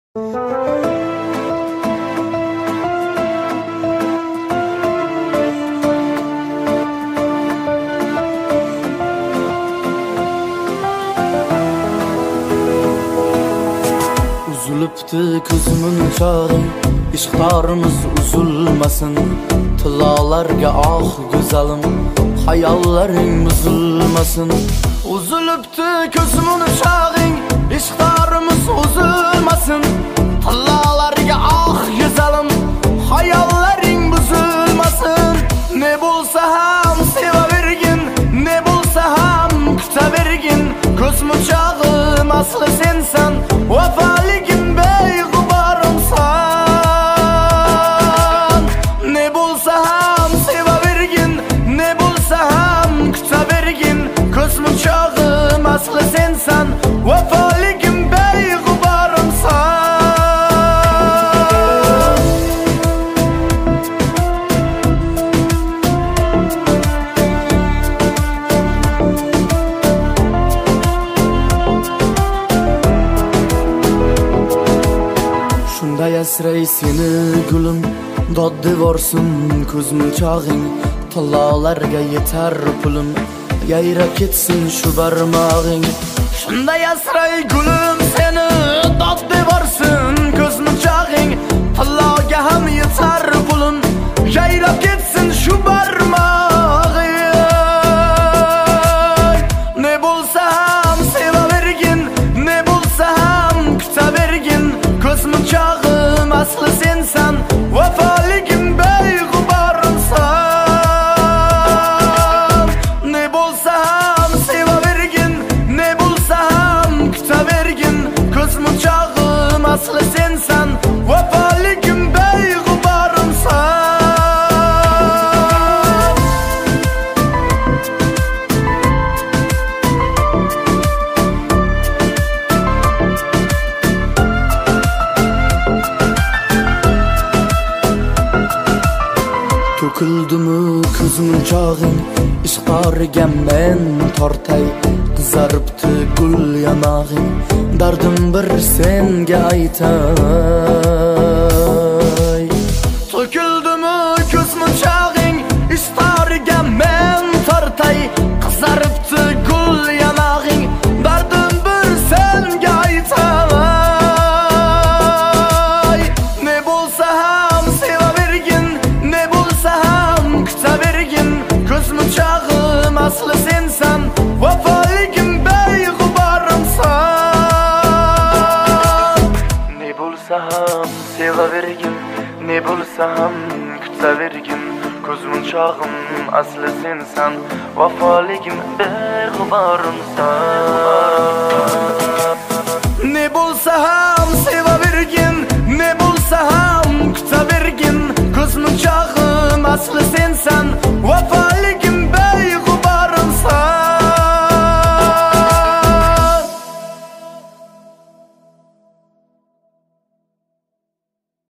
Uzuluptu ko'zimin chog'i, ishqlarimiz uzulmasin. Tilolarga go'zalim, hayollaring buzulmasin. Uzuluptu ko'zimin chog'i, ishqlarimiz uzulmasin. Tilolarga go'zalim, hayollaring buzulmasin. Ne bo'lsa ham sevavergin, ne bo'lsa ham kutavergin. Ko'zmin chog'im asli sensan, vafoligim beyg'uborumsan. Ne bo'lsa ham sevavergin, ne bo'lsa ham kutavergin. Ko'zmin chog'im asli sensan, vafoligim beyg'uborumsan. Shunday asray seni gulim, doddi vorsin ko'zmin chog'ing. Tilolarga yetar pulim, yayrab ketsin shu barmog'ing. Shunday asray gulim seni, doddi vorsin ko'zmin chog'ing. Tiloga ham yetar pulim, yayrab ketsin shu barmog'ing. Ne bo'lsa ham sevavergin, ne bo'lsa ham kutavergin. Ko'zmin chog'im asli sensan, vafoligim beyg'uborumsan. Ne bo'lsa ham sevavergin, ne bo'lsa ham kutavergin. Ko'zmin chog'im asli sensan, vafoligim beyg'uborumsan. To'kildimi ko'zmin chog'ing, ishqlariga men tortay. Qizaribdi gul yanog'ing, dardim bir senga aytay. To'kildimi ko'zmin chog'ing, ishqlariga men tortay. Qizaribdi gul yanog'ing, dardim bir senga aytay. Ne bo'lsa ham sevavergin, ne bo'lsa ham kutavergin. Ko'zmin chog'im asli sensan, vafoligim beyg'uborumsan. Ne bo'lsa ham sevavergin, ne bo'lsa ham kutavergin. Ko'zmin chog'im asli sensan, vafoligim beyg'uborumsan. Ne bo'lsa ham